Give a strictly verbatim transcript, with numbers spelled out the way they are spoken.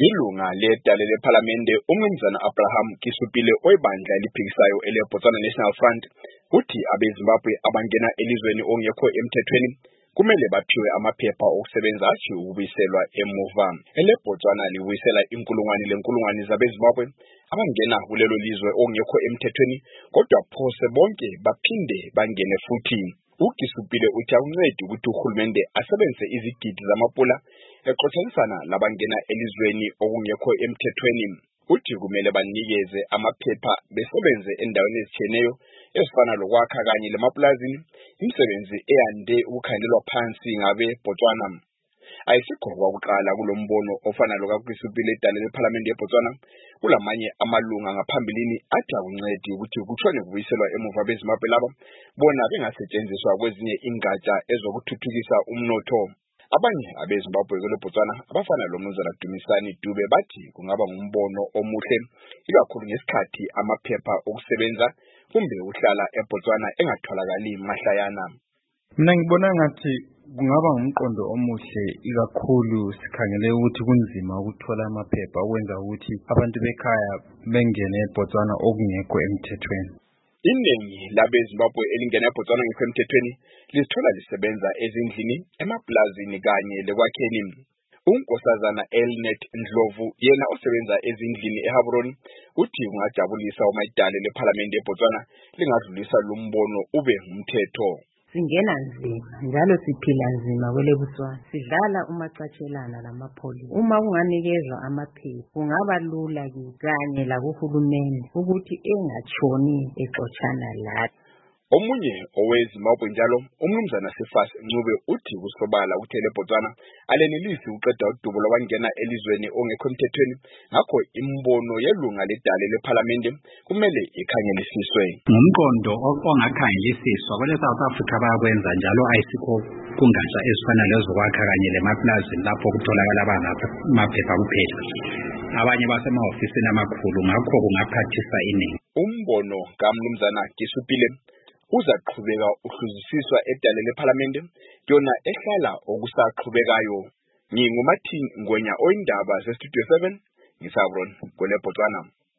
Ilunga ledale lephalamende uMnumzana Abraham Kisupile oyibandla eliphikisayo eleBotswana National Front uthi abeZimbabwe abangena elizweni ongekho emthethweni kumele baphiwe amaphepha okusebenza athi ukubuyiselwa emuva. EleBotswana libuyisela inkulungwane lenkulungwane zabeZimbabwe abangena kulelo lizwe ongekho emthethweni kodwa phose bonke baphinde bangene futhi. UKisupile uthi akuncedi ukuthi uhulumende asebenzise izigidi zamapula exoxisana labangena elizweni okungekho emthethweni. Uthi kumele banikeze amaphepha besebenze endaweni ezitshiyeneyo ezifana lokwakha kanye lemapulazini, imisebenzi eyande ukukhangelwa phansi ngabe Botswana. Ayisikho kwakuqala kulombono ofana lokaKisupile edale lephalamende eBotswana. Kulamanye amalunga ngaphambilini athi akuncedi ukuthi kutshone kubuyiselwa emuva beZimbabwe laba bona bengasetshenziswa kwezinye ingatsha ezokuthuthukisa umnotho. Abanye abeZimbabwe kweleBotswana abafana loMnumzana Dumisani Dube bathi kungaba ngumbono omuhle ikakhulu ngesikhathi amaphepha okusebenza kumbe uhlala eBotswana engatholakali mahlayana. Mina ngibona ngathi kungaba ngumqondo omuhle ikakhulu sikhangele ukuthi kunzima ukuthola amaphepha okwenza ukuthi abantu bekhaya bengene eBotswana okungekho emthethweni. Iningi labeZimbabwe elingena eBotswana ngekho emthethweni lizithola lisebenza ezindlini, emapulazini kanye lekwakheni. UNkosazana Elnet Ndlovu yena osebenza ezindlini eHabroni uthi ungajabulisa uma idale lephalamende eBotswana lingadlulisa lumbono ube ngumthetho. Singena nzima njalo siphila nzima kweleBotswana, sidlala umacatshelana lamapholisa. Uma kunganikezwa amaphepha kungaba lula kanye lakuhulumeni ukuthi engatshoni exoxana lathi. Omunye oweZimbabwe njalo uMnumzana Sifas Ncube uthi kusobala ukuthi eleBotswana alenelisi uqeda udubo lwabangena elizweni ongekho emthethweni, ngakho imbono yelunga ledale lephalamende kumele ikhangelisiswe. Ngumqondo ongakhangelisiswa kwele South Africa bayakwenza njalo ayisikho kungatsha ezifana lezo kwakha kanye lemapulazini lapho kutholakala amaphepha kuphela. Abanye basemahofisini amakhulu ngakho kungaphathisa iningi. Umbono kaMnumzana Kisupile uzaqhubeka uhluzisiswa edale lephalamende yona ehlala okusaqhubekayo. NginguMathi Ngwenya oyindaba zeStudio seven ngisaBron kweleBotswana.